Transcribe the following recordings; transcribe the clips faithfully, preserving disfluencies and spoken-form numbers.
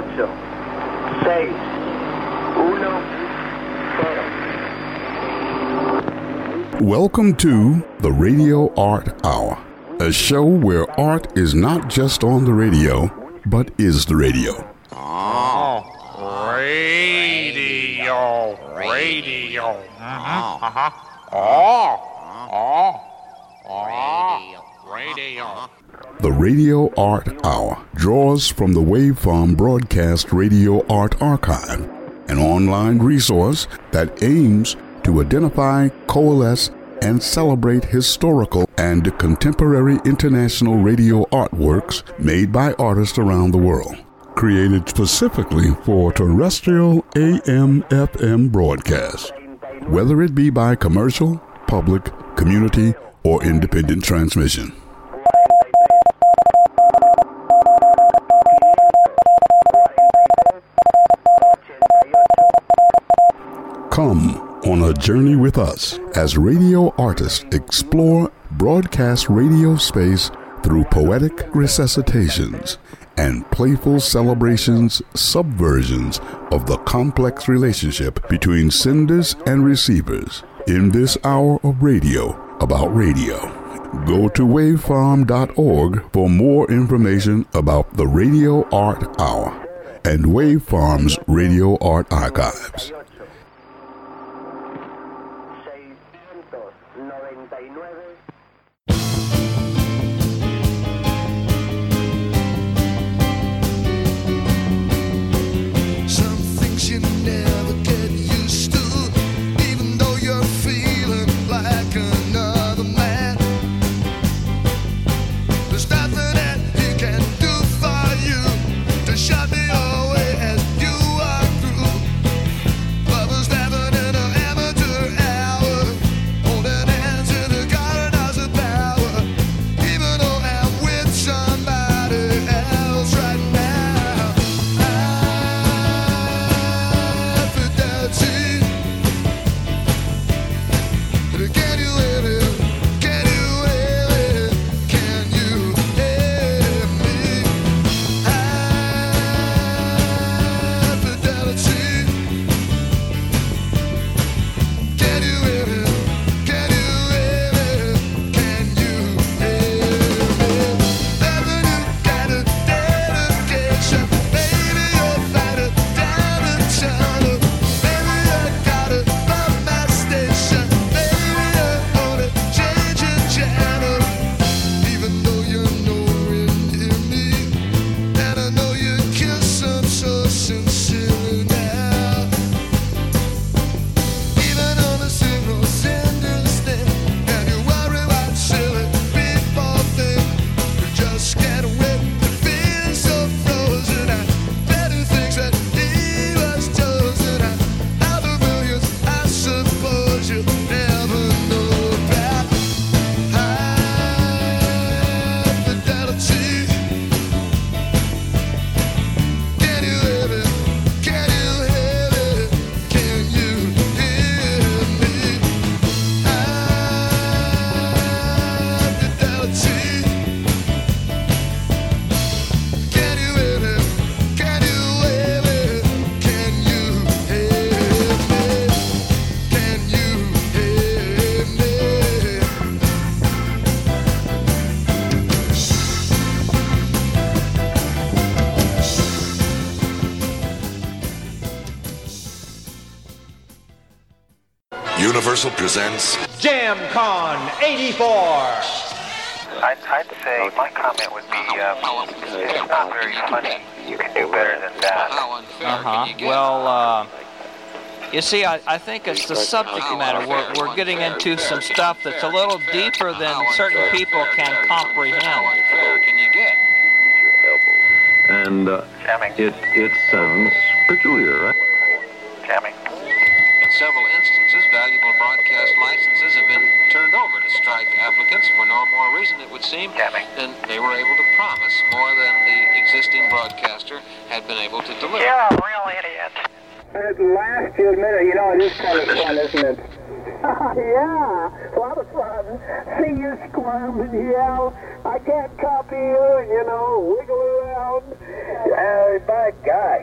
ocho, seis, uno, cero. Welcome to the Radio Art Hour, a show where art is not just on the radio, but is the radio. Oh, radio, radio. Uh-huh, uh-huh. Oh, oh, oh, radio. The Radio Art Hour draws from the Waveform Broadcast Radio Art Archive, an online resource that aims to identify, coalesce, and celebrate historical and contemporary international radio artworks made by artists around the world. Created specifically for terrestrial A M F M broadcasts, whether it be by commercial, public, community, or independent transmission. Come on a journey with us as radio artists explore broadcast radio space through poetic resuscitations and playful celebrations, subversions of the complex relationship between senders and receivers in this hour of radio about radio. Go to waveform dot org for more information about the Radio Art Hour and Waveform's Radio Art Archives. Universal presents JamCon eighty-four. I'd, I'd say my comment would be, um, it's not very funny. You can do better than that. Uh-huh. Well, uh, you see, I, I think it's the subject matter. We're, we're getting into some stuff that's a little deeper than certain people can comprehend. And uh, it, it sounds peculiar, right? Jamming. In several instances, valuable broadcast licenses have been turned over to strike applicants for no more reason, it would seem, Jamming. than they were able to promise more than the existing broadcaster had been able to deliver. You're a real idiot. At last you admit it. You know, it is kind of fun, isn't it? Yeah, a lot of fun. See you squirm and yell. I can't copy you, and, you know, wiggle around. Uh, by God,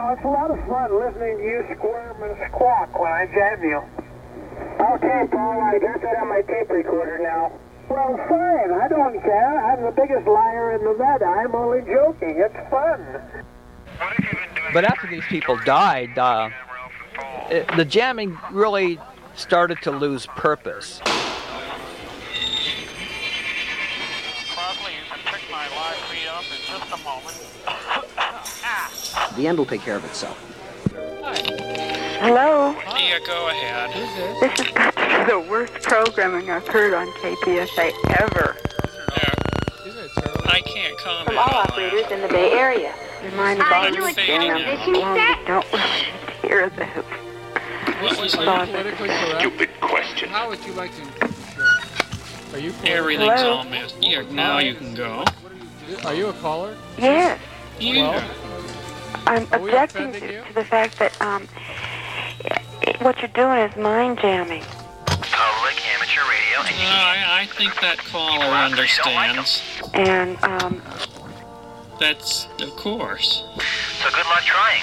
know, it's a lot of fun listening to you squirm and squawk when I jab you. Okay, Paul, I got that on my tape recorder now. Well, fine, I don't care. I'm the biggest liar in Nevada. I'm only joking. It's fun. But after these people died, uh, it, the jamming really started to lose purpose. Crosley, you can pick my live feed up in just a moment. The end will take care of itself. Hello? Yeah, go ahead. This has got to be the worst programming I've heard on K P S A ever. Yeah. I can't comment From all on operators that. in the Bay Area. Remind Are about you the a television long set? we don't really hear this. What was Thought that? Politically correct? Stupid question. How would you like to? Are you? Everything's Hello? all messed. Yeah, now you can go. Are you a caller? Yes. Yeah. I'm Are we objecting offending to, you? to the fact that um, what you're doing is mind jamming. Public amateur radio. And No, I, I think that caller understands. And um, That's, of course. So good luck trying.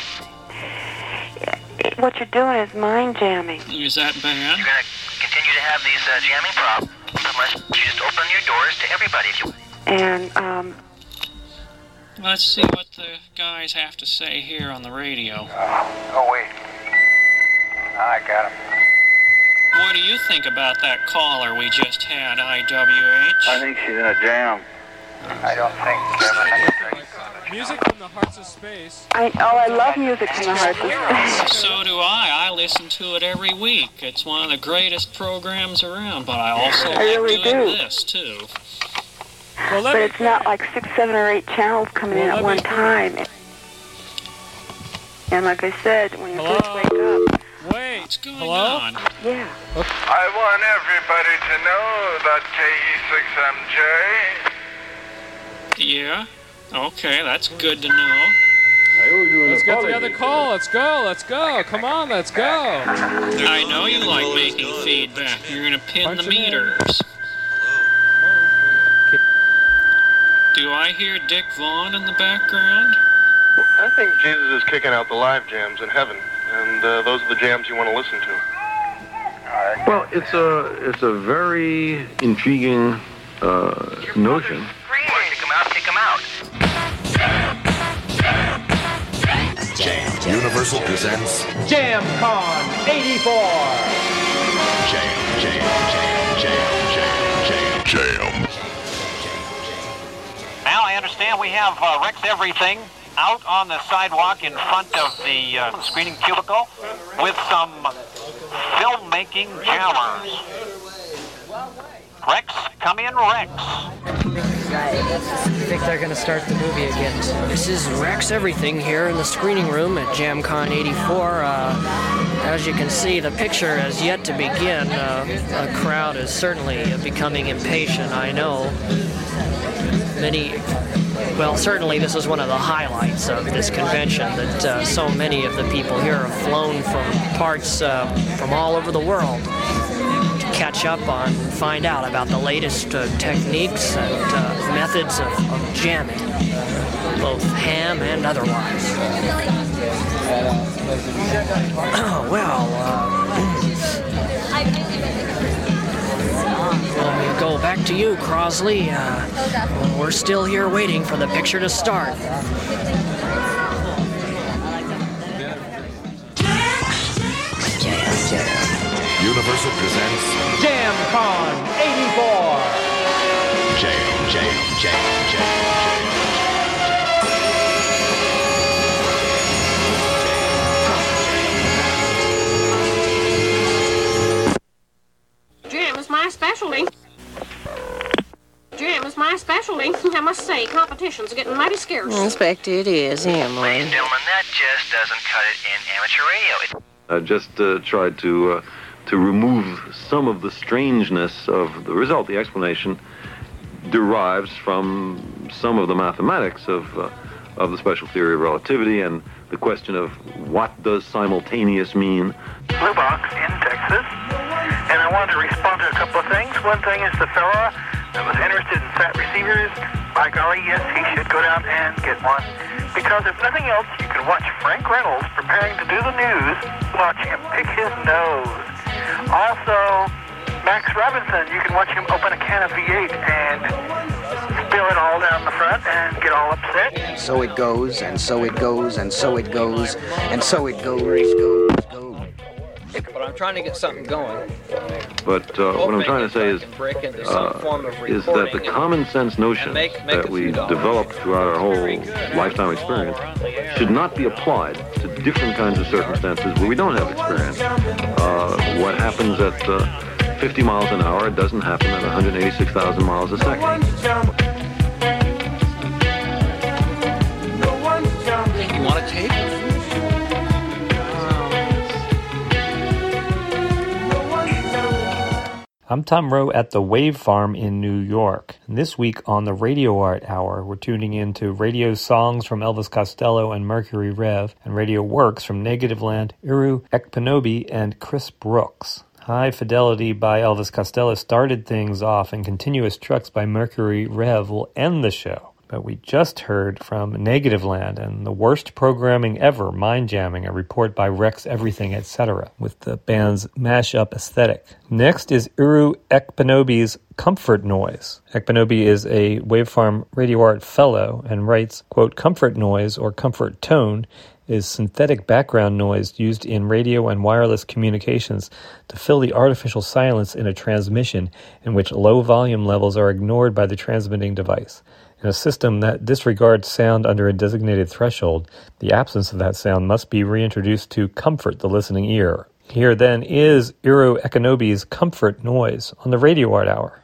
what you're doing is mind jamming. Is that bad? You're going to continue to have these uh, jamming problems unless you just open your doors to everybody. If you... And um, Let's see what the guys have to say here on the radio. Oh, wait. I got him. What do you think about that caller we just had, I W H? I think she's in a jam. I don't think, Kevin. Music from the hearts of space. I oh, I love music from the heart of space. So do I. I listen to it every week. It's one of the greatest programs around, but I also I like really doing do. this, too. Well, let But me, it's not like six, seven, or eight channels coming Well, in let at one me- time. And like I said, when you Hello? first wake up, wait. What's going Hello? on? yeah. I want everybody to know that K E six M J. Yeah? Okay, that's good to know. Let's get the other call. Let's go. Let's go. Come on. Let's go. I know you like making feedback. You're going to pin Punch the it in. meters. Do I hear Dick Vaughn in the background? I think Jesus is kicking out the live jams in heaven, and uh, those are the jams you want to listen to. Well, it's a it's a very intriguing uh, notion. Kick them out, kick them out. Jam. Universal presents JamCon eighty-four. Jam, Jam, Jam, Jam, Jam, Jam, Jam. Now I understand we have uh, Rex Everything out on the sidewalk in front of the uh, screening cubicle with some filmmaking jammers. Rex, come in, Rex. I think they're going to start the movie again. This is Rex Everything here in the screening room at JamCon eighty-four. Uh, as you can see, the picture has yet to begin. Uh, a crowd is certainly becoming impatient, I know. Many, well, certainly this is one of the highlights of this convention, that uh, so many of the people here have flown from parts uh, from all over the world to catch up on and find out about the latest uh, techniques and uh, methods of, of jamming, both ham and otherwise. Oh, well, uh, well, we go back to you, Crosley. Uh, we're still here waiting for the picture to start. Universal presents JamCon eighty-four. Jam, Jam, Jam, Jam, Jam is my specialty. Jam is my specialty. I must say, competition's getting mighty scarce. I expect it is, Emily. Ladies and gentlemen, that just doesn't cut it in amateur radio. It I just uh, tried to uh, to remove some of the strangeness of the result. The explanation derives from some of the mathematics of uh, of the special theory of relativity and the question of what does simultaneous mean. Blue Box in Texas, and I wanted to respond to a couple of things. One thing is the fella that was interested in fat receivers. By golly, yes, he should go down and get one. Because if nothing else, you can watch Frank Reynolds preparing to do the news, watch him pick his nose. Also, Max Robinson, you can watch him open a can of V eight and spill it all down the front and get all upset. So it goes, and so it goes, and so it goes, and so it goes, goes, goes. But I'm trying to get something going. But uh, what I'm trying to say is, uh, is that the common sense notion make, make that we developed throughout our whole lifetime experience should not be applied to different kinds of circumstances where we don't have experience. Uh, what happens at uh, fifty miles an hour doesn't happen at one hundred eighty-six thousand miles a second. You want a tape? I'm Tom Rowe at the Wave Farm in New York. And this week on the Radio Art Hour, we're tuning into radio songs from Elvis Costello and Mercury Rev, and radio works from Negativland, Iru Ekpunobi, and Chris Brooks. High Fidelity by Elvis Costello started things off, and Continuous Trucks by Mercury Rev will end the show. But we just heard from Negativland and The Worst Programming Ever, Mind Jamming, a report by Rex Everything, et cetera, with the band's mashup aesthetic. Next is Iru Ekpunobi's Comfort Noise. Ekpunobi is a Wavefarm Radio Art Fellow and writes, quote, comfort noise or comfort tone is synthetic background noise used in radio and wireless communications to fill the artificial silence in a transmission in which low volume levels are ignored by the transmitting device. In a system that disregards sound under a designated threshold, the absence of that sound must be reintroduced to comfort the listening ear. Here then is Iru Ekpunobi's Comfort Noise on the Radio Art Hour.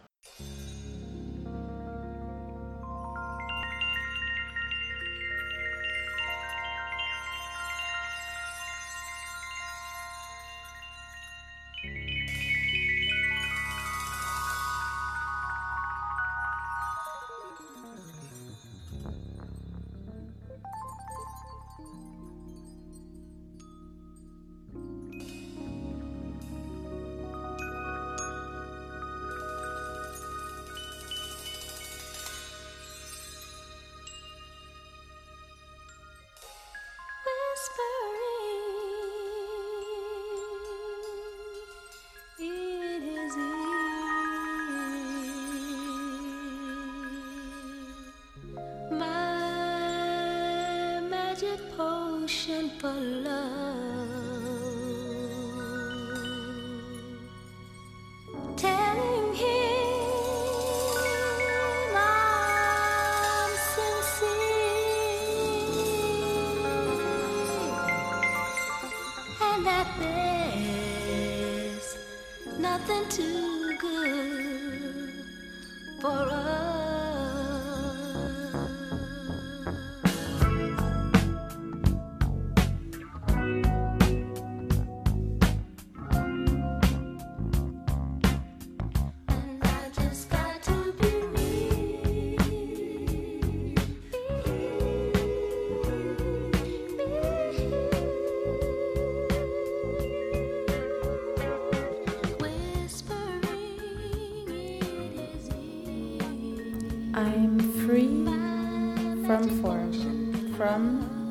I'm free from form, from,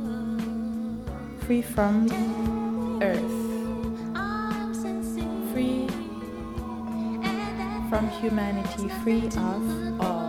free from earth, free from humanity, free of all.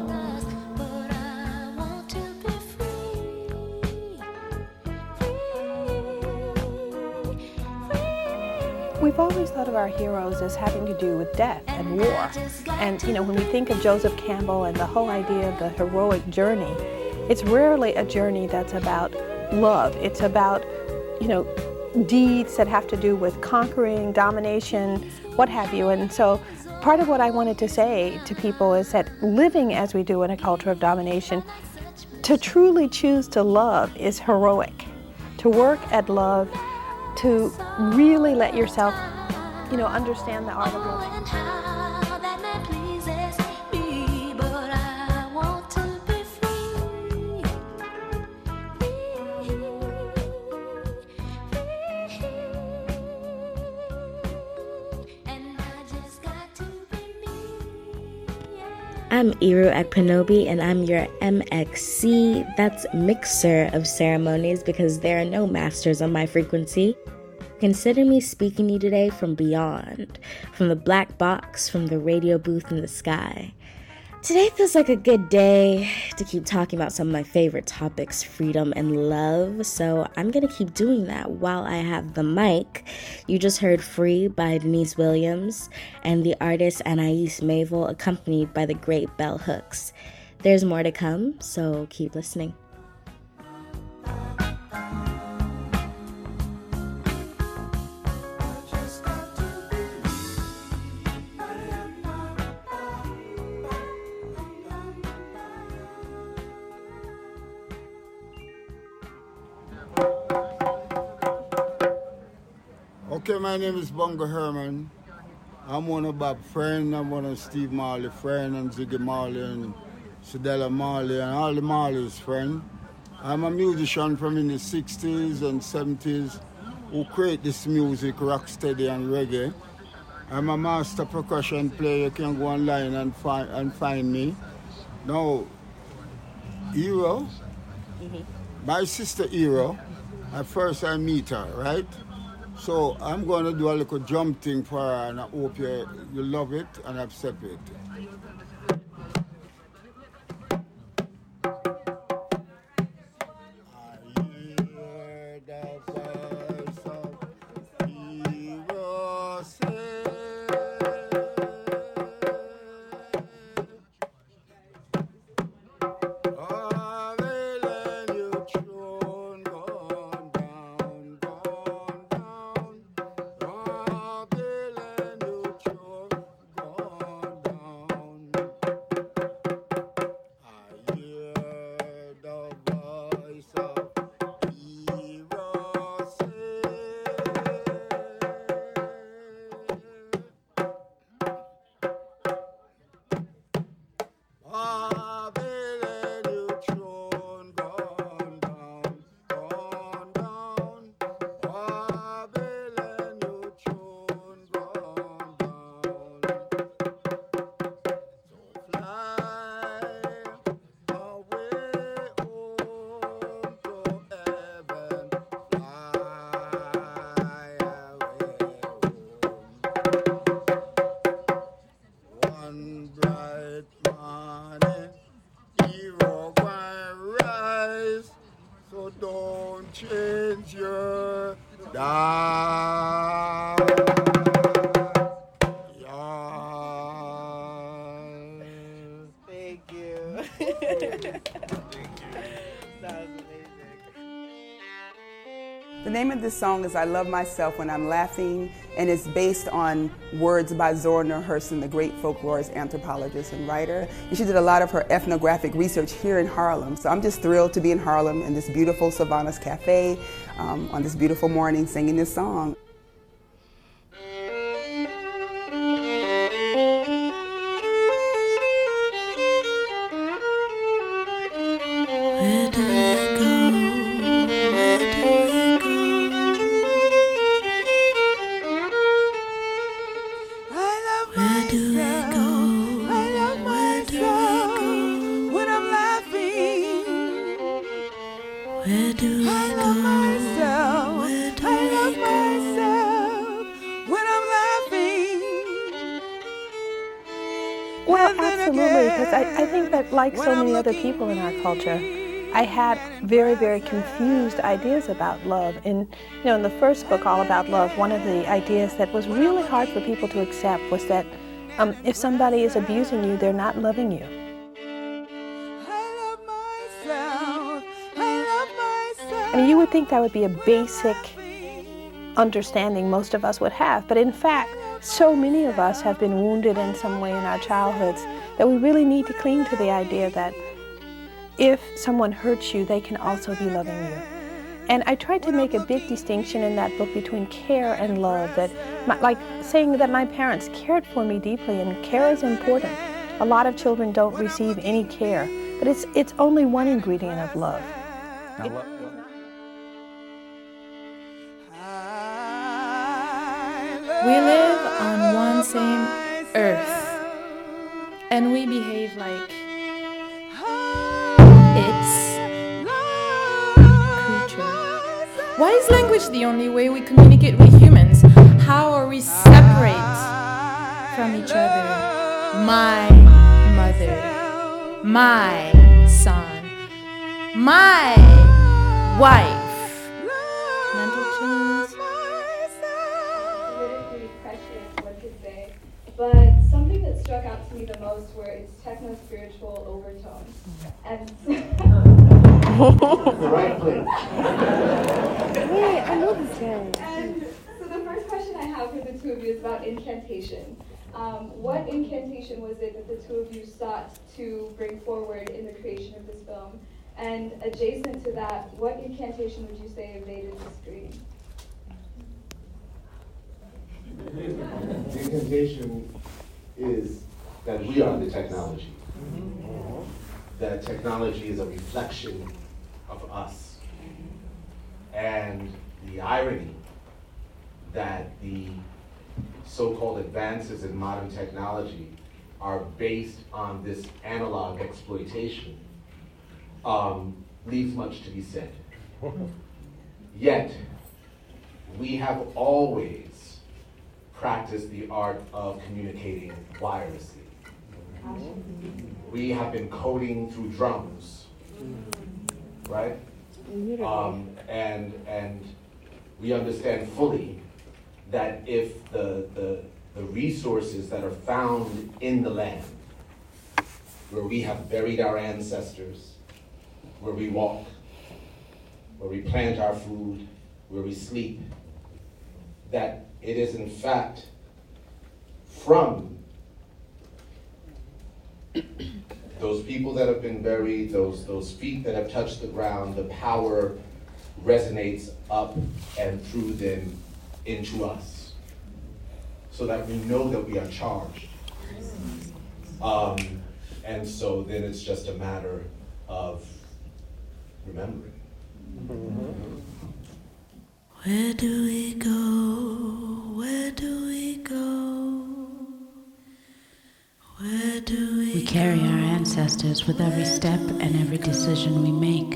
We've always thought of our heroes as having to do with death and war. And, you know, when we think of Joseph Campbell and the whole idea of the heroic journey, it's rarely a journey that's about love. It's about, you know, deeds that have to do with conquering, domination, what have you. And so part of what I wanted to say to people is that living as we do in a culture of domination, to truly choose to love is heroic. To work at love, to really let yourself, you know, understand the art of loving. I'm Iru Ekpenobi, and I'm your M X C, that's Mixer of Ceremonies, because there are no masters on my frequency. Consider me speaking to you today from beyond, from the black box, from the radio booth in the sky. Today feels like a good day to keep talking about some of my favorite topics, freedom and love, so I'm going to keep doing that while I have the mic. You just heard Free by Denise Williams and the artist Anais Mavel, accompanied by the great Bell Hooks. There's more to come, so keep listening. Okay, my name is Bongo Herman. I'm one of Bob friend, I'm one of Steve Marley friend, and Ziggy Marley, and Cedella Marley, and all the Marleys friend. I'm a musician from in the sixties and seventies who create this music, rocksteady and reggae. I'm a master percussion player. You can go online and find and find me. Now, Hero, mm-hmm. my sister Hero, at first I meet her, right? So I'm going to do a little drum thing for her, and I hope you, you love it and accept it. The name of this song is I Love Myself When I'm Laughing, and it's based on words by Zora Neale Hurston, the great folklorist, anthropologist, and writer. And she did a lot of her ethnographic research here in Harlem. So I'm just thrilled to be in Harlem in this beautiful Savannah's Cafe um, on this beautiful morning singing this song. Like so many other people in our culture, I had very, very confused ideas about love. And, you know, in the first book, All About Love, one of the ideas that was really hard for people to accept was that um, if somebody is abusing you, they're not loving you. I mean, you would think that would be a basic understanding most of us would have, but in fact, so many of us have been wounded in some way in our childhoods that we really need to cling to the idea that if someone hurts you, they can also be loving you. And I tried to make a big distinction in that book between care and love, that my, like saying that my parents cared for me deeply, and care is important. A lot of children don't receive any care, but it's, it's only one ingredient of love. It, We live on one same earth. and we behave like it's creatures. Why is language the only way we communicate with humans? How are we separate from each other? My mother, my son, my wife. Mental chains. Politically prescient, one could say. But something that struck out to me the most were its techno-spiritual overtones. And the right place. Wait, I know this guy. And so the first question I have for the two of you is about incantation. Um, what incantation was it that the two of you sought to bring forward in the creation of this film? And adjacent to that, what incantation would you say invaded the screen? The incantation is that we are the technology. That technology is a reflection of us. And the irony that the so-called advances in modern technology are based on this analog exploitation um, leaves much to be said. Yet, we have always practiced the art of communicating wirelessly. We have been coding through drums, right? Um, and and we understand fully that if the, the the resources that are found in the land, where we have buried our ancestors, where we walk, where we plant our food, where we sleep, that it is in fact from those people that have been buried, those, those feet that have touched the ground, the power resonates up and through them into us, so that we know that we are charged. Um, and so then it's just a matter of remembering. Where do we go? Where do we go? Where do we We carry our ancestors with every step and every decision we make.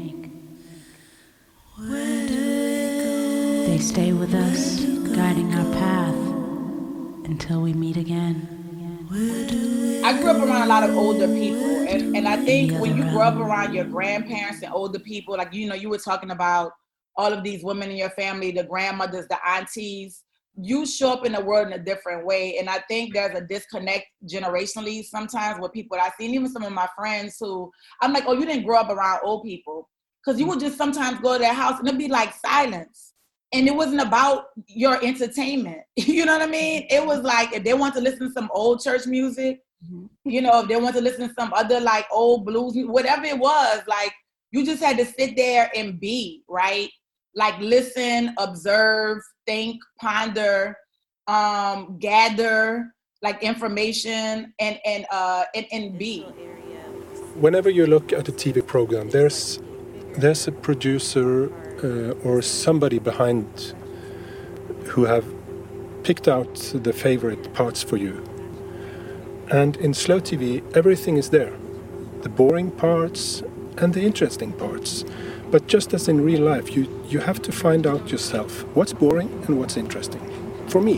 Where do we go? They stay with us, guiding our path until we meet again. I grew up around a lot of older people, and, and I think when you grow up around your grandparents and older people, like, you know, you were talking about all of these women in your family, the grandmothers, the aunties, you show up in the world in a different way. And I think there's a disconnect generationally sometimes with people that I see, and even some of my friends who, I'm like, oh, you didn't grow up around old people. Because you would just sometimes go to their house and it'd be like silence. And it wasn't about your entertainment. You know what I mean? It was like, if they want to listen to some old church music, mm-hmm. you know, if they want to listen to some other like old blues, whatever it was, like you just had to sit there and be, right? Like listen, observe, think, ponder, um, gather like information and, and, uh, and, and be. Whenever you look at a T V program, there's, there's a producer Uh, or somebody behind who have picked out the favorite parts for you. And in slow T V, everything is there. The boring parts and the interesting parts. But just as in real life, you, you have to find out yourself what's boring and what's interesting. For me.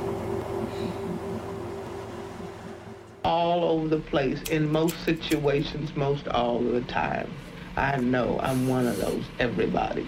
All over the place, in most situations, most all of the time. I know I'm one of those everybody.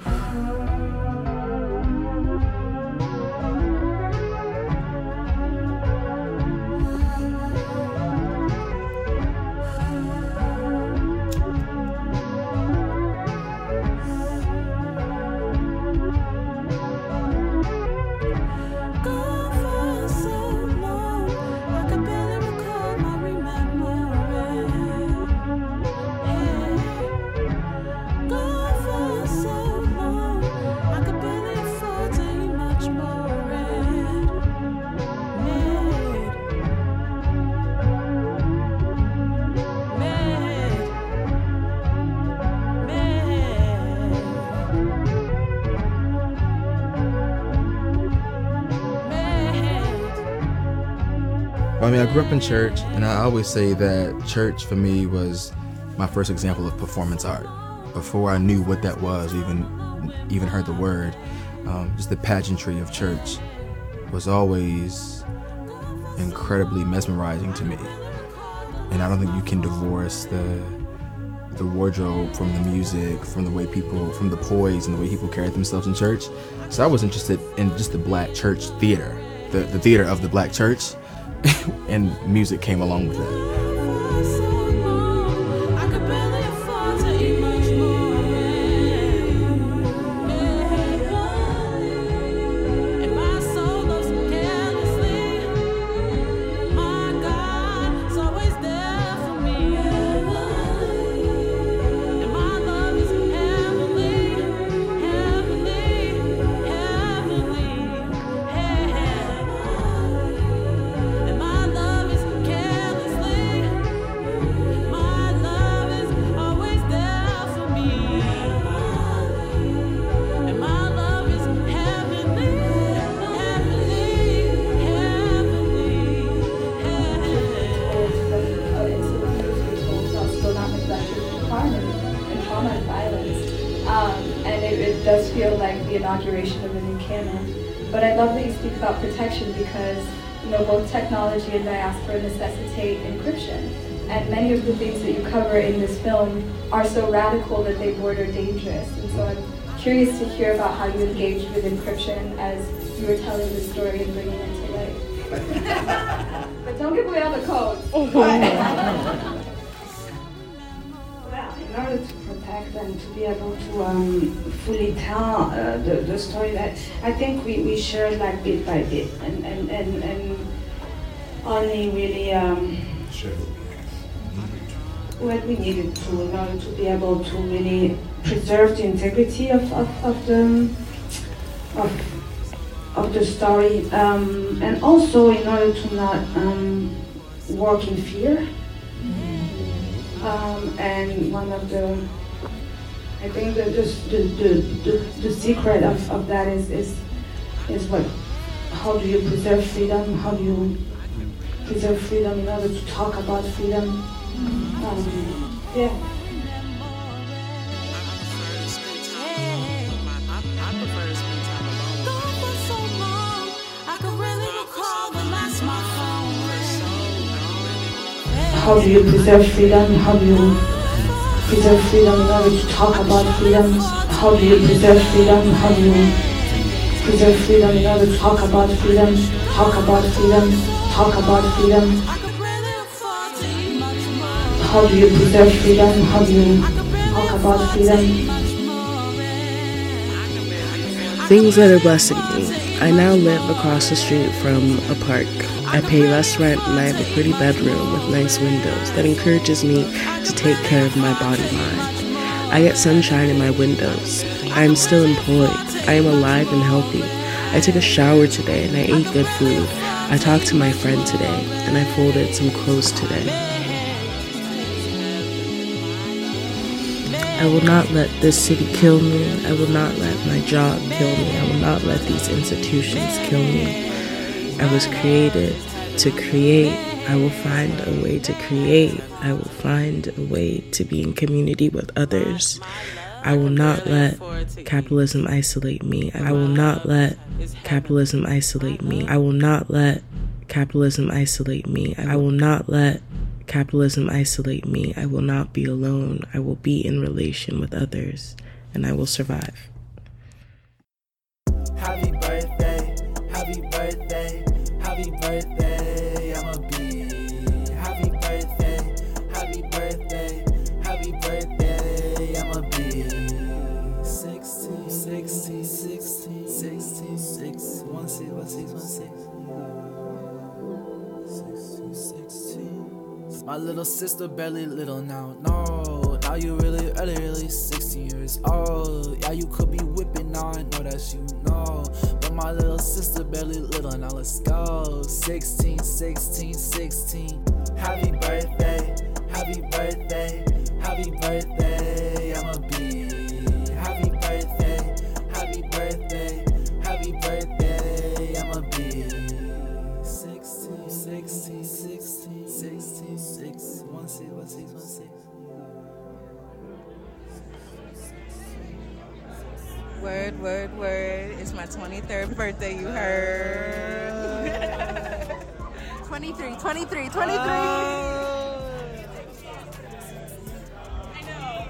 I I mean, I grew up in church, and I always say that church for me was my first example of performance art. Before I knew what that was, even even heard the word, um, just the pageantry of church was always incredibly mesmerizing to me. And I don't think you can divorce the the wardrobe from the music, from the way people, from the poise and the way people carried themselves in church. So I was interested in just the black church theater, the, the theater of the black church, and music came along with that. Inauguration of a new canon. But I love that you speak about protection because, you know, both technology and diaspora necessitate encryption. And many of the things that you cover in this film are so radical that they border dangerous. And so I'm curious to hear about how you engaged with encryption as you were telling the story and bringing it to life. But don't give away all the codes. Well, in order to protect and to be able to um, fully tell uh, the, the story, that I think we, we shared like bit by bit and, and, and, and only really um, what we needed to in order to be able to really preserve the integrity of, of, of the of, of the story, um, and also in order to not um, work in fear. Um, and one of the, I think the the the, the, the secret of, of that is, is is what, how do you preserve freedom? How do you preserve freedom in order to talk about freedom? Um, yeah. How do you preserve freedom? How do you preserve freedom in order to talk about freedom? How do you preserve freedom? How do you preserve freedom in order to talk about freedom? Talk about freedom, talk about freedom. How do you preserve freedom? How do you talk about freedom? Things that are blessing me. I now live across the street from a park. I pay less rent and I have a pretty bedroom with nice windows that encourages me to take care of my body mind. I get sunshine in my windows. I am still employed. I am alive and healthy. I took a shower today and I ate good food. I talked to my friend today and I folded some clothes today. I will not let this city kill me. I will not let my job kill me. I will not let these institutions kill me. I was created to create. I will find a way to create. I will find a way to be in community with others. I will not let capitalism isolate me. I will not let capitalism isolate me. I will not let capitalism isolate me. I will not let capitalism isolate me. I will not be alone. I will be in relation with others, and I will survive. Happy birthday, happy birthday, happy birthday, I'm a bee. Happy birthday, happy birthday, happy birthday, I'm a bee. sixteen, sixteen, sixteen, sixteen, six, one six, one six, one six. sixteen, sixteen. My little sister barely little now, no. Now you really, really, really sixteen years old. Yeah, you could be whipping now, I know that you know. But my little sister barely little, now let's go. sixteen, sixteen, sixteen. Happy birthday, happy birthday, happy birthday, I'm a bee. Happy birthday, happy birthday, happy birthday, I'm a bee. sixteen, sixteen, sixteen. Word, word, word. It's my twenty-third birthday, you heard. twenty-three, twenty-three, twenty-three. Oh. I know.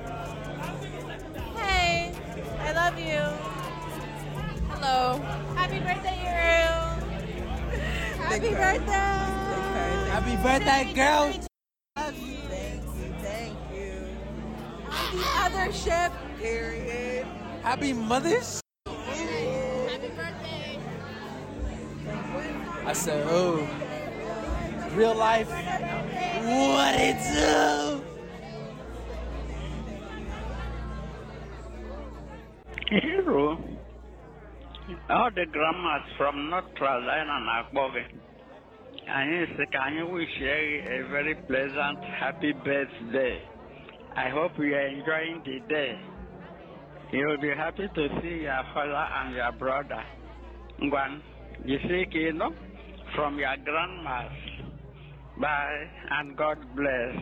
Hey, I love you. Hello. Happy birthday, Uriel. Happy birthday. Happy birthday, girl. Thank you, thank you. The other ship, period. Happy Mother's. Happy birthday. I said, oh, real life. What it do? Hero. All the grandmas from North Carolina and Akboge. And can you wish you a very pleasant, happy birthday. I hope you are enjoying the day. You will be happy to see your father and your brother. Ngwan, you see, you know, from your grandmas. Bye, and God bless.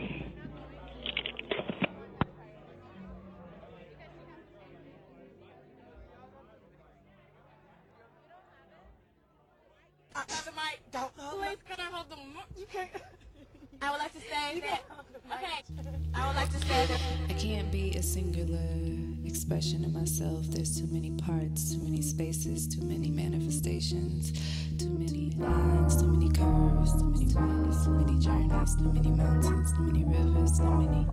Please, can I hold the mic? You can't. I would like to say that. Okay. I would like to say that. I can't be a singular expression of myself. There's too many parts, too many spaces, too many manifestations, too many lines, too many curves, too many ways, too many journeys, too many mountains, too many rivers, too many.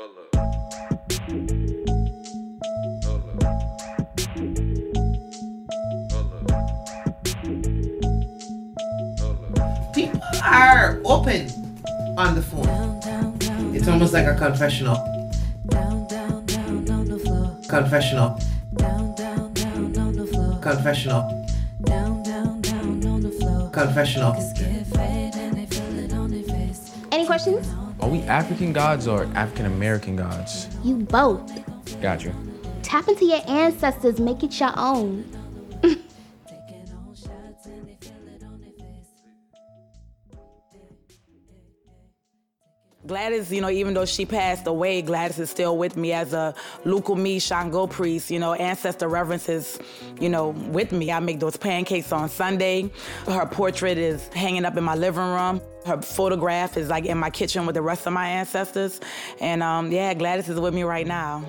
People are open on the phone. It's almost like a confessional. Confessional. Confessional. Confessional. Any questions? Are we African gods or African American gods? You both. Got you. Tap into your ancestors, make it your own. Gladys, you know, even though she passed away, Gladys is still with me as a Lukumi Shango priest, you know, ancestor reverences, you know, with me. I make those pancakes on Sunday. Her portrait is hanging up in my living room. Her photograph is like in my kitchen with the rest of my ancestors. And um, yeah, Gladys is with me right now.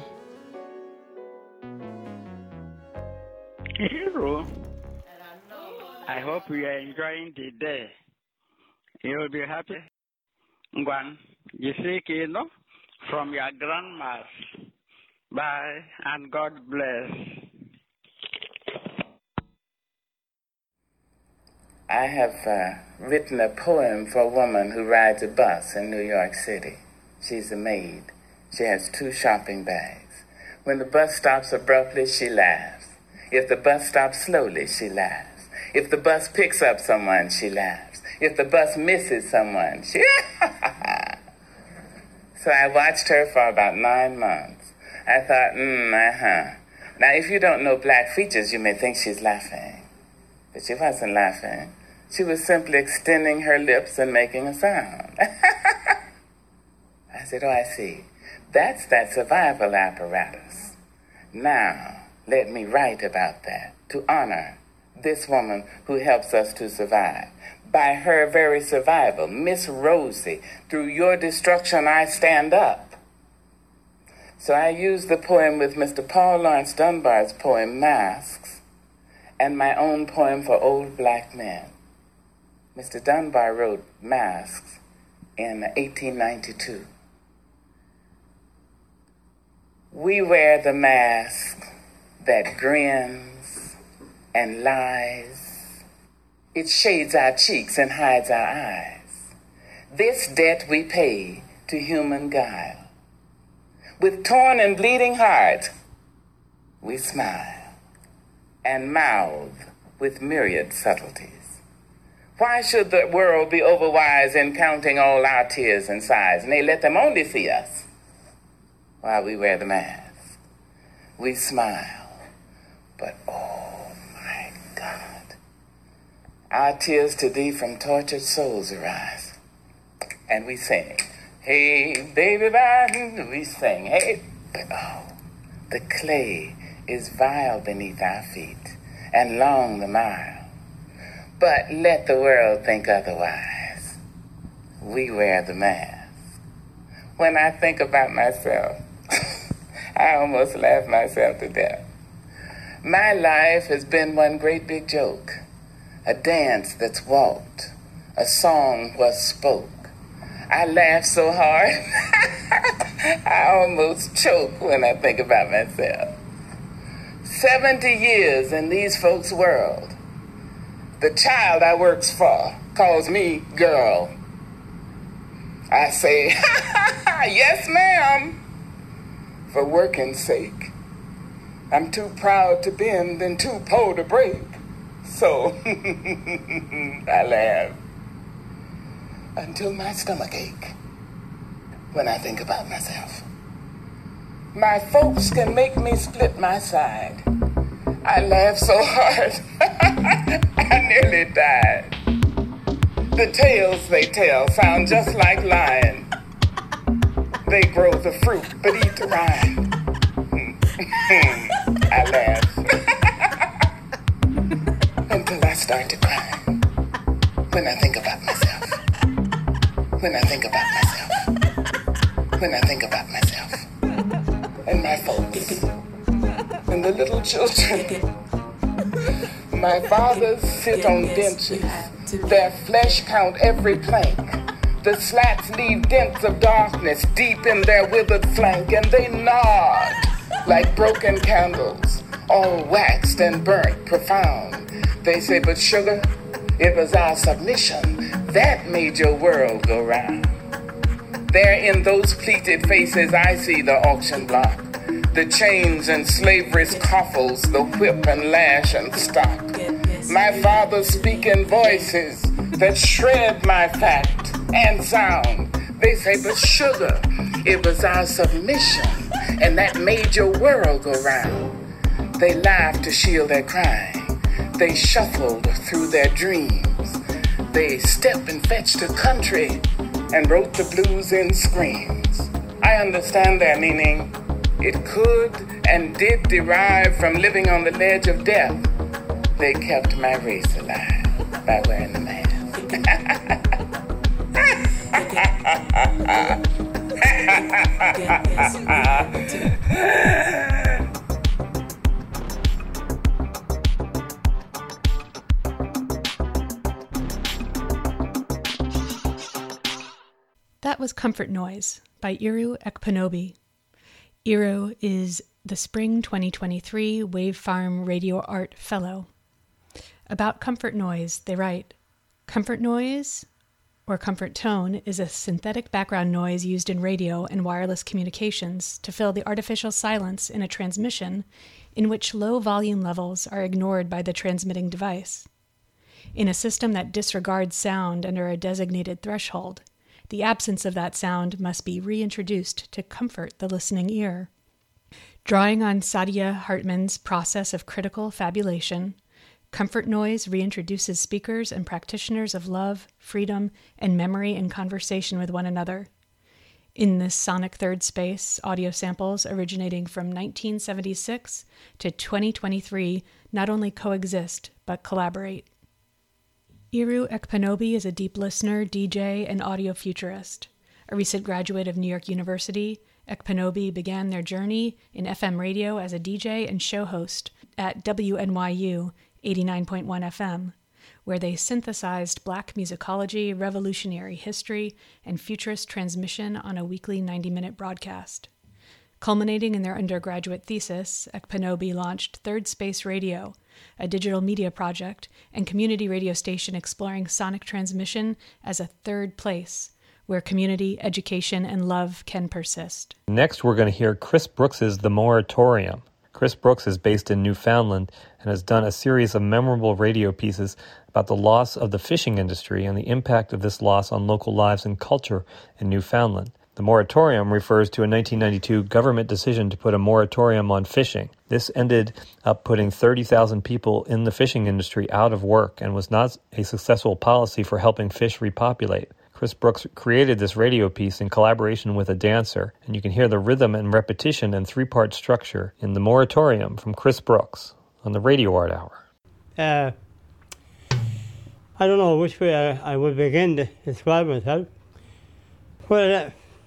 Hero, I hope you are enjoying the day. You will be happy. Ngwan, you see, you know, from your grandmas. Bye, and God bless. I have uh, written a poem for a woman who rides a bus in New York City. She's a maid. She has two shopping bags. When the bus stops abruptly, she laughs. If the bus stops slowly, she laughs. If the bus picks up someone, she laughs. If the bus misses someone, she... So I watched her for about nine months. I thought, mm, uh-huh. Now, if you don't know black features, you may think she's laughing. But she wasn't laughing. She was simply extending her lips and making a sound. I said, oh, I see. That's that survival apparatus. Now, let me write about that to honor this woman who helps us to survive. By her very survival, Miss Rosie, through your destruction I stand up. So I used the poem with Mister Paul Laurence Dunbar's poem, Masks, and my own poem for old black men. Mister Dunbar wrote Masks in eighteen ninety-two. We wear the mask that grins and lies. It shades our cheeks and hides our eyes. This debt we pay to human guile. With torn and bleeding hearts, we smile and mouth with myriad subtleties. Why should the world be overwise in counting all our tears and sighs? Nay, let them only see us while we wear the mask. We smile, but oh my God. Our tears to thee from tortured souls arise. And we sing, hey, baby, bye. We sing, hey, oh, The clay is vile beneath our feet, and long the mile. But let the world think otherwise. We wear the mask. When I think about myself, I almost laugh myself to death. My life has been one great big joke, a dance that's walked, a song was spoke. I laugh so hard, I almost choke when I think about myself. seventy years in these folks' world. The child I works for calls me girl. I say, yes, ma'am, for working's sake. I'm too proud to bend and too poor to break. So I laugh until my stomach ache when I think about myself. My folks can make me split my side. I laugh so hard, I nearly died. The tales they tell sound just like lying. They grow the fruit but eat the rind. I laugh until I start to cry when I think about myself. When I think about myself. When I think about myself. And my folks. And the little children. My fathers sit on benches. Their flesh count every plank. The slats leave dents of darkness deep in their withered flank, and they nod like broken candles, all waxed and burnt profound. They say, but sugar, it was our submission that made your world go round. There in those pleated faces I see the auction block, the chains and slavery's coffles, the whip and lash and stock. My father speaking voices that shred my fact and sound. They say, but sugar, it was our submission, and that made your world go round. They laughed to shield their crying. They shuffled through their dreams. They stepped and fetched a country and wrote the blues in screams. I understand their meaning. It could and did derive from living on the ledge of death. They kept my race alive by wearing the mask. That was Comfort Noise by Iru Ekpenobi. Iru is the Spring twenty twenty-three Wave Farm Radio Art Fellow. About comfort noise, they write, comfort noise, or comfort tone, is a synthetic background noise used in radio and wireless communications to fill the artificial silence in a transmission in which low volume levels are ignored by the transmitting device. In a system that disregards sound under a designated threshold, the absence of that sound must be reintroduced to comfort the listening ear. Drawing on Saidiya Hartman's process of critical fabulation, comfort noise reintroduces speakers and practitioners of love, freedom, and memory in conversation with one another. In this sonic third space, audio samples originating from nineteen seventy-six to twenty twenty-three not only coexist, but collaborate. Iru Ekpenobi is a deep listener, D J, and audio futurist. A recent graduate of New York University, Ekpenobi began their journey in F M radio as a D J and show host at W N Y U eighty-nine point one F M, where they synthesized Black musicology, revolutionary history, and futurist transmission on a weekly ninety-minute broadcast. Culminating in their undergraduate thesis, Ekpenobi launched Third Space Radio, a digital media project and community radio station exploring sonic transmission as a third place, where community, education, and love can persist. Next, we're going to hear Chris Brooks's The Moratorium. Chris Brooks is based in Newfoundland and has done a series of memorable radio pieces about the loss of the fishing industry and the impact of this loss on local lives and culture in Newfoundland. The moratorium refers to a nineteen ninety-two government decision to put a moratorium on fishing. This ended up putting thirty thousand people in the fishing industry out of work and was not a successful policy for helping fish repopulate. Chris Brooks created this radio piece in collaboration with a dancer, and you can hear the rhythm and repetition and three-part structure in The Moratorium from Chris Brooks on the Radio Art Hour. Uh, I don't know which way I, I would begin to describe myself. Well, uh,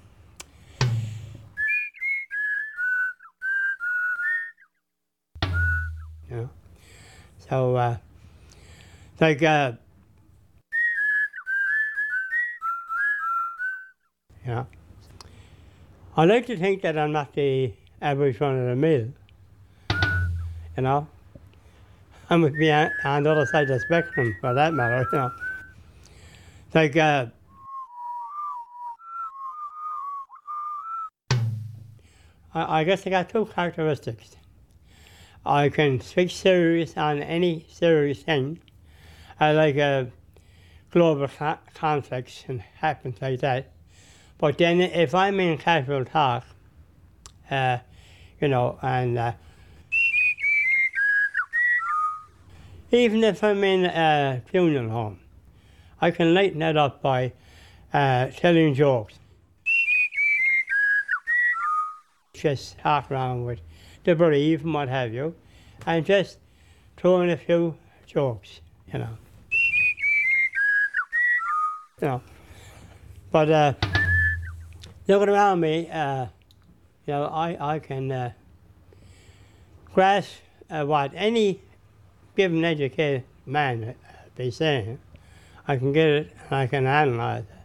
you know, so, uh, like, uh, you know, I like to think that I'm not the average one of the mill, you know. I must be on, on the other side of the spectrum, for that matter, you know. Like, uh, I, I guess I got two characteristics. I can speak serious on any serious thing. I like uh, global co- conflicts and happens like that. But then if I'm in casual talk, uh, you know, and uh, even if I'm in a funeral home, I can lighten that up by uh, telling jokes. Just talk around with the bereaved and what have you, and just throw in a few jokes, you know. You know, but uh, looking around me, uh, you know, I, I can uh, grasp uh, what any given educated man be saying. I can get it and I can analyze it.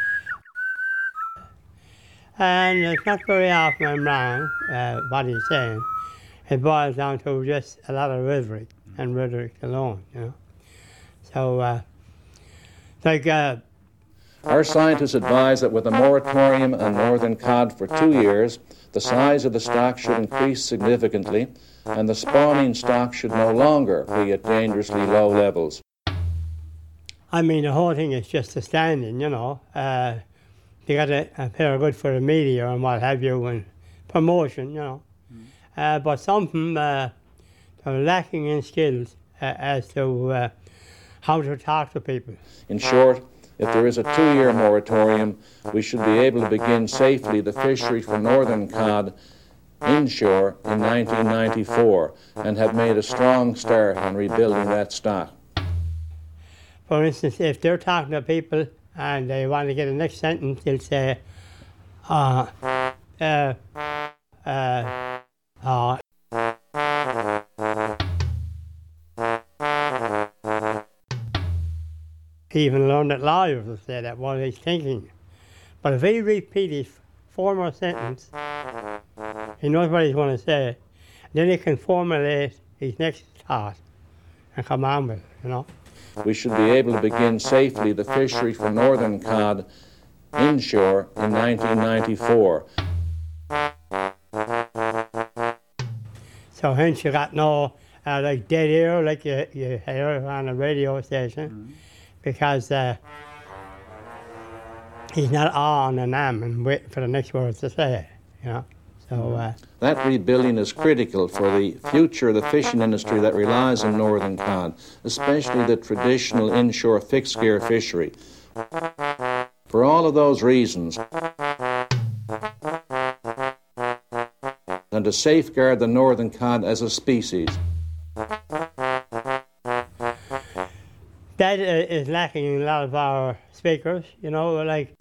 And it's not very often I'm wrong, uh, what he's saying. It boils down to just a lot of rhetoric, and rhetoric alone, you know. So, uh, like... Uh, Our scientists advise that with a moratorium on northern cod for two years, the size of the stock should increase significantly, and the spawning stock should no longer be at dangerously low levels. I mean, the whole thing is just a standing, you know. Uh, you got to appear good for the media and what have you, and promotion, you know. Mm. Uh, but something uh, they're lacking in skills uh, as to uh, how to talk to people. In short, if there is a two-year moratorium, we should be able to begin safely the fishery for northern cod inshore in nineteen ninety-four and have made a strong start on rebuilding that stock. For instance, if they're talking to people and they want to get the next sentence, they'll say, uh, uh, uh, uh. Even learned lawyers will say that while he's thinking. But if he repeats his former sentence, he knows what he's going to say, then he can formulate his next thought and come on with it, you know. We should be able to begin safely the fishery for northern cod inshore in nineteen ninety-four. So hence you got no uh, like dead air like you, you hear on a radio station, mm-hmm. because uh, he's not on and am and wait for the next words to say, you know. So, uh, that rebuilding is critical for the future of the fishing industry that relies on northern cod, especially the traditional inshore fixed gear fishery. For all of those reasons, and to safeguard the northern cod as a species. That uh, is lacking in a lot of our speakers, you know, like...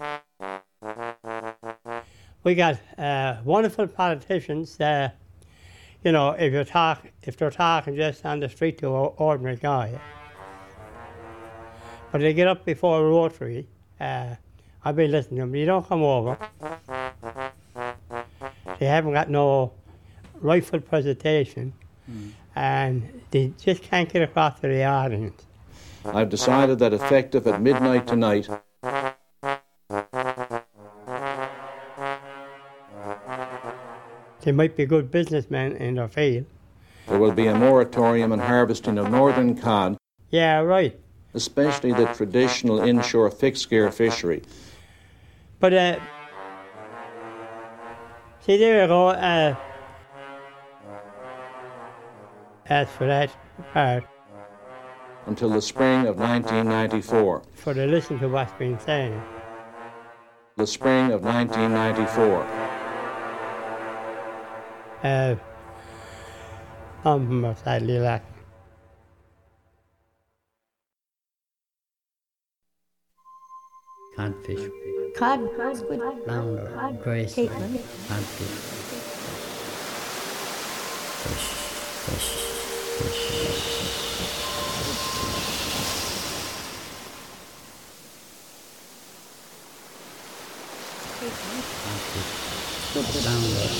We got uh, wonderful politicians. Uh, you know, if you talk, if they're talking just on the street to an ordinary guy, but they get up before a rotary. Uh, I've been listening to them. You don't come over. They haven't got no rightful presentation, mm. and they just can't get across to the audience. I've decided that effective at midnight tonight. They might be good businessmen in their field. There will be a moratorium on harvesting of northern cod. Yeah, right. Especially the traditional inshore fixed gear fishery. But, uh, see, there you go. Uh, as for that part. Until the spring of nineteen ninety-four. For to listen to what's been saying. the spring of nineteen ninety-four. Uh, I'm slightly like Codfish. Cod, squid, Flounder. cod, Grace. Caitlin. Codfish. Fish. Fish. Fish. Codfish. Flounder.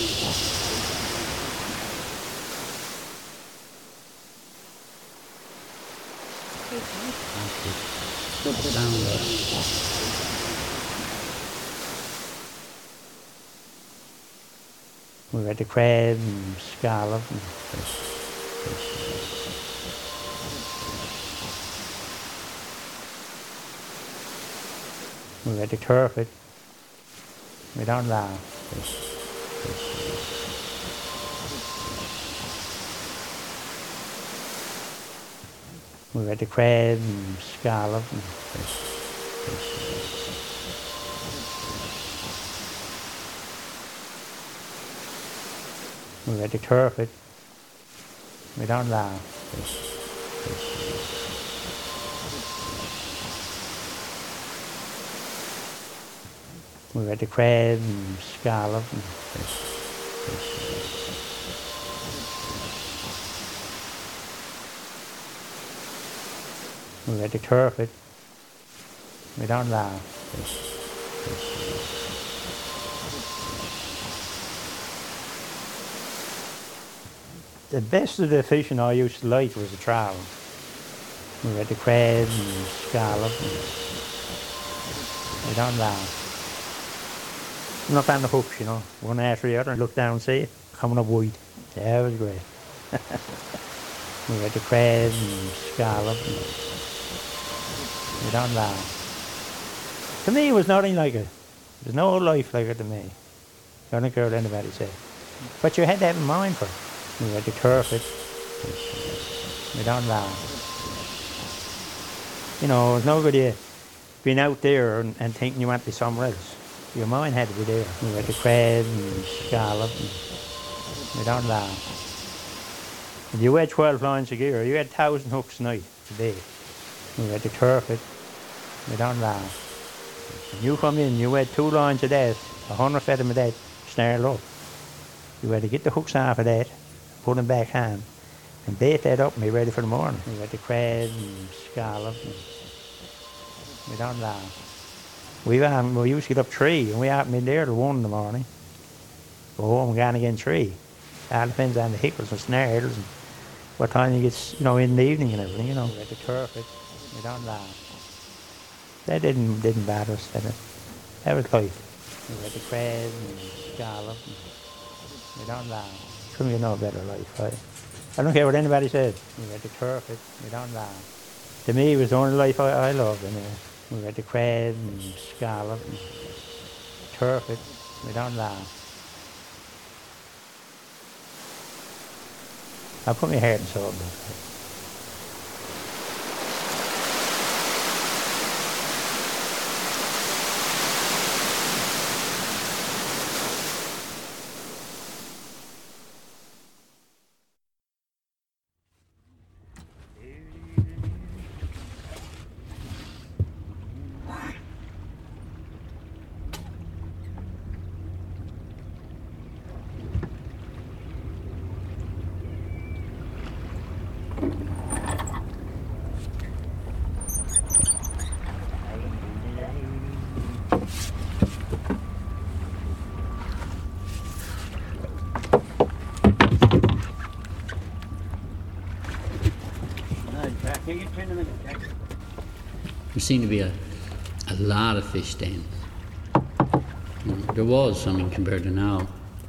Codfish. Flounder. We had the crab and scallop and fish. Fish. We had the turfet. We don't laugh. Fish. Fish. We had the crab and scallop and fish. Fish. We had the turfet. We don't laugh. Fish. Fish. We had the crab and scallop and fish. Fish. We had the turfet. We don't laugh. Fish. Fish. The best of the fishing I used to like was the trout. We had the crab and scallop and we don't laugh. I'm not on the hooks, you know, one after the other, and look down and see it, coming up white. Yeah, it was great. We had the crab and scallop and we don't laugh. To me, it was nothing like it. There's no life like it to me. I don't care what anybody said. But you had to have in mind for it. We had to turf it. We don't laugh. You know, it's no good you being out there and, and thinking you went to somewhere else. Your mind had to be there. We had the crab and scallop and we don't laugh. If you had twelve lines a gear, you had a thousand hooks a night today. We had to turf it. We don't laugh. When you come in, you had two lines of that, a hundred fed them of that, snarled up. You had to get the hooks off of that, put them back on, and bait that up and be ready for the morning. We had the crab and scallop and we don't laugh. We, um, we used to get up three and we haven't been there till one in the morning. Go home and gone again three. All depends on the hickles and snares and what time you get, you know, in the evening and everything, you know. We had to turf it. We don't laugh. That didn't didn't bother us. That, that was life. We had the crab and scallop and we don't laugh. Couldn't get no better life, right? I don't care what anybody said. We had to turf it. We don't laugh. To me, it was the only life I, I loved anyway. We had the crab and scallop and turf it. We don't laugh. I put my heart and soul into it. There seemed to be a, a lot of fish then. You know, there was, I mean, compared to now.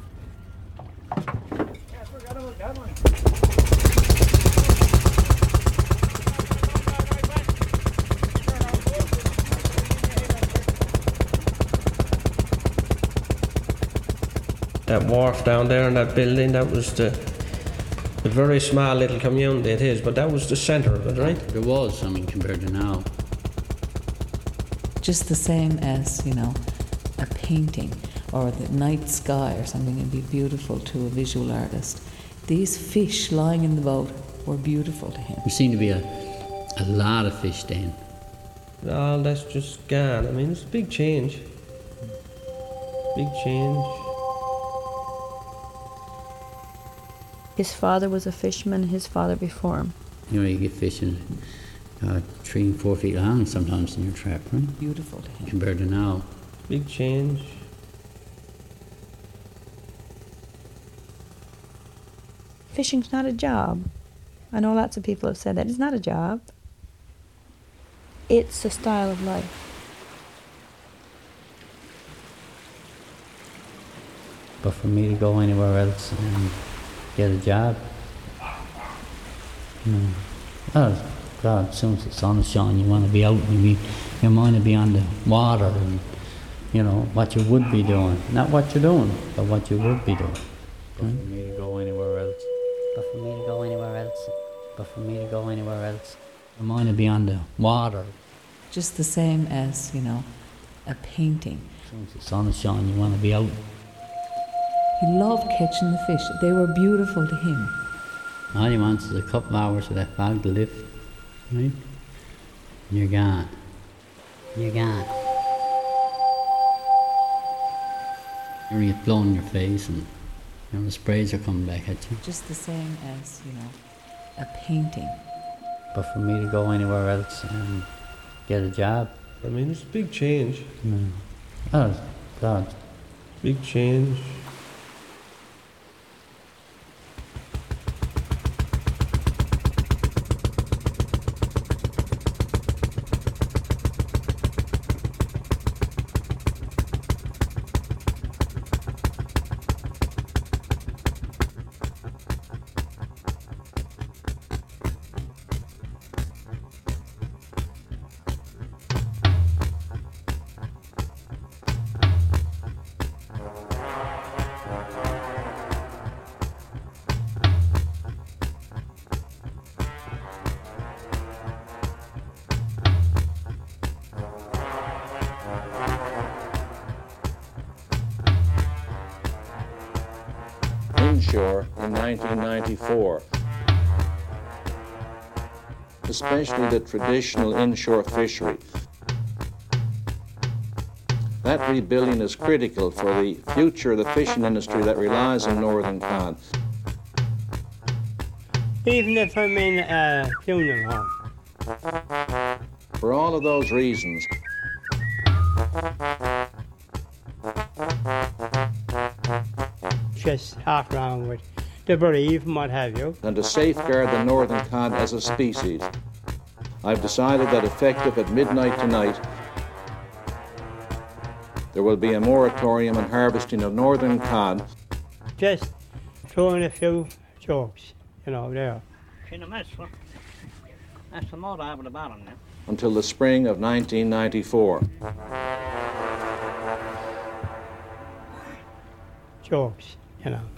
That wharf down there in that building, that was the a very small little community it is, but that was the centre of it, right? There was, I mean, compared to now. Just the same as, you know, a painting or the night sky or something would be beautiful to a visual artist. These fish lying in the boat were beautiful to him. There seemed to be a, a lot of fish then. All that's just gone. I mean, it's a big change. Big change. His father was a fisherman, his father before him. You know, you get fishing uh, three and four feet long sometimes in your trap, right? Beautiful to him. Compared to now. Big change. Fishing's not a job. I know lots of people have said that. It's not a job. It's a style of life. But for me to go anywhere else and get a job, you know, oh, God, as soon as the sun is shining, you want to be out and you, you want to be on the water and, you know, what you would be doing. Not what you're doing, but what you would be doing. But for me to go anywhere else. But for me to go anywhere else. But for me to go anywhere else. I want to be on the water. Just the same as, you know, a painting. As soon as the sun is shining, you want to be out. He loved catching the fish. They were beautiful to him. All he wants is a couple hours of that fog to lift, right? You're gone. You're gone. You're get blown in your face and, you know, the sprays are coming back at you. Just the same as, you know, a painting. But for me to go anywhere else and get a job. I mean, it's a big change. Mm. Oh, God. Big change. Inshore in nineteen ninety-four. Especially the traditional inshore fishery. That rebuilding is critical for the future of the fishing industry that relies on Northern Cod. Even if I'm in a funeral home. For all of those reasons, just half wrong with the bereaved and what have you. and to safeguard the Northern Cod as a species, I've decided that effective at midnight tonight, there will be a moratorium on harvesting of Northern Cod. Just throwing a few jokes, you know, there. That's the motto I have at the bottom now. Until the spring of nineteen ninety-four. Jokes, you know.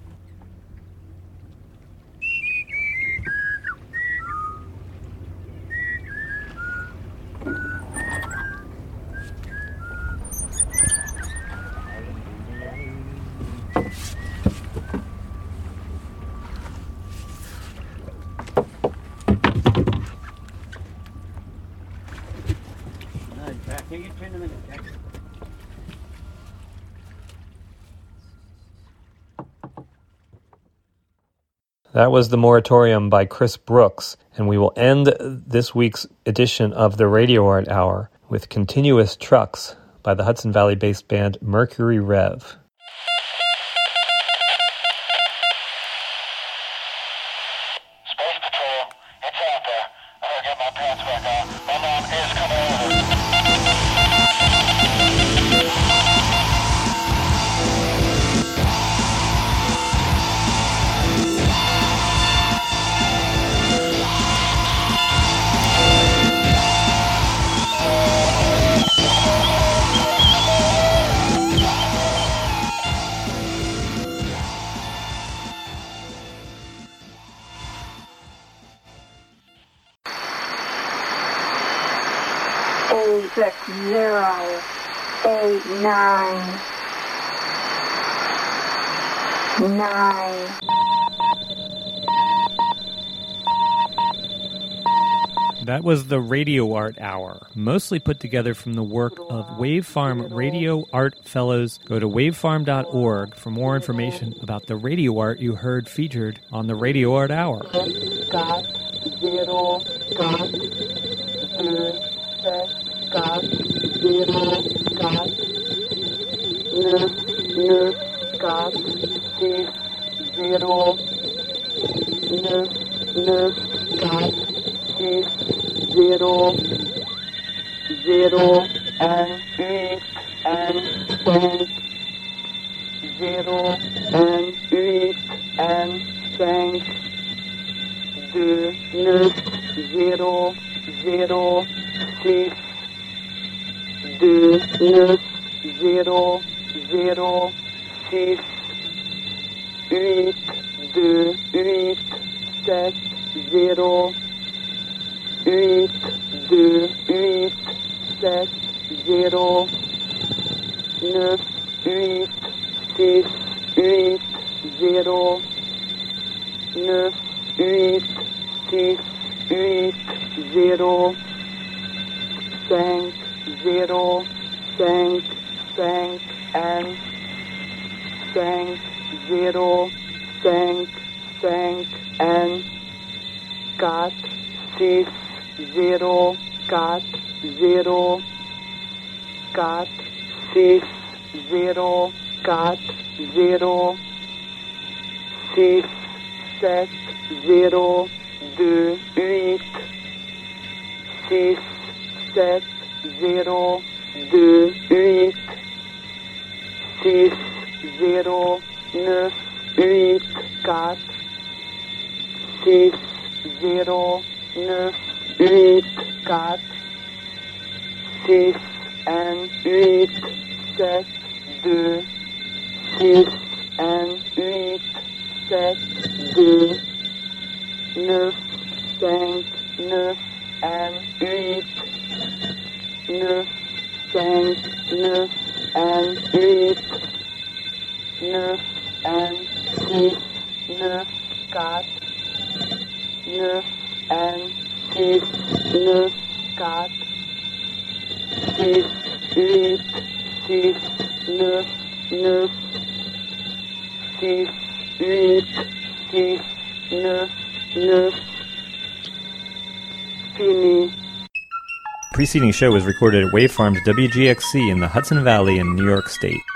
That was The Moratorium by Chris Brooks, and we will end this week's edition of the Radio Art Hour with Continuous Trucks by the Hudson Valley-based band Mercury Rev. Six zero eight, nine, nine. That was the Radio Art Hour, mostly put together from the work of Wave Farm Radio Art Fellows. Go to wave farm dot org for more information about the radio art you heard featured on the Radio Art Hour. Got zero, got deux, sept, got zero, got neuf, neuf, got six, zero, neuf, neuf, got six, zero, zero, and eight, and cinq, zero, and eight, and cinq, deux, neuf, zero, zero, six, deux, neuf, zero, zero, six, huit, deux, huit, sept, zero, huit, deux, huit, sept, zero, neuf, huit, six, huit, zero, neuf, huit, six, huit, zero, cinq, zero, cinq, cinq, and cinq, zero, cinq, cinq, and quatre, six, zero, quatre, zero, quatre, six, zero, quatre, zero, six, sept, zero, deux, huit, six, sept, zero, deux, huit, six, zero, neuf, huit, quatre, six, zero, neuf, huit, quatre, six, and huit, sept, deux, six, and huit, sept, deux, neuf, cinq, neuf, and huit, neuf, cinq, neuf, and huit, neuf, and six, neuf, quatre, neuf, and six, neuf, quatre, six, huit, six, neuf, neuf, six, huit, six, neuf, neuf. Fini. Preceding show was recorded at Wave Farm's W G X C in the Hudson Valley in New York State.